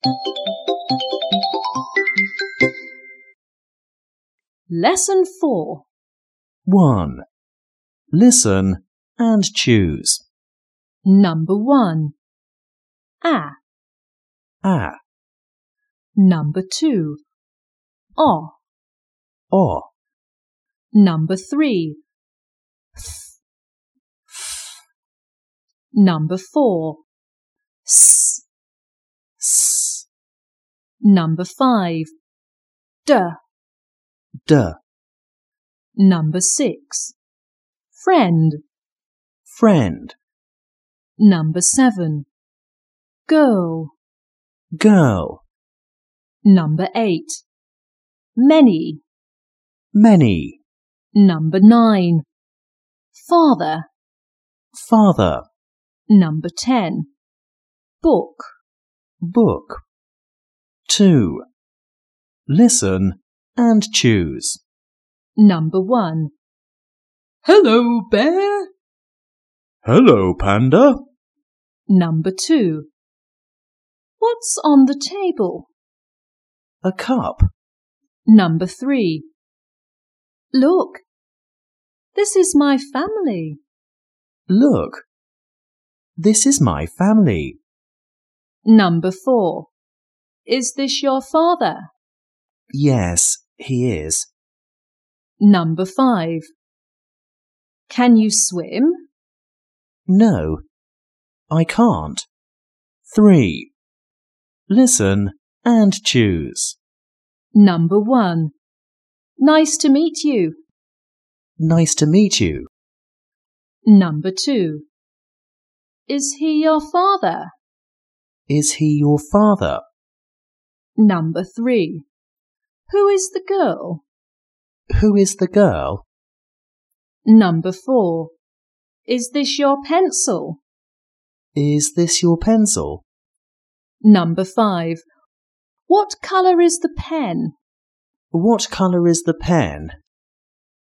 Lesson 4. 1. Listen and choose. Number 1. A. A, Number 2. O. O, Number 3. Number 4. S. S, Number 5. D. D, Number 6. Friend. friend, Number 7. Girl. girl, Number 8. Many. many, Number 9. Father. father, Number 10. Book. book. 2. Listen and choose. Number 1. Hello, bear. Hello, Panda. Number 2. What's on the table? A cup. Number 3. Look, this is my family. Look, this is my family. Number 4. Is this your father? Yes, he is. Number 5. Can you swim? No, I can't. 3. Listen and choose. Number 1. Nice to meet you. Nice to meet you. Number 2. Is he your father? Is he your father? Number 3. Who is the girl? Who is the girl? Number 4. Is this your pencil? Is this your pencil? Number 5. What colour is the pen? What colour is the pen?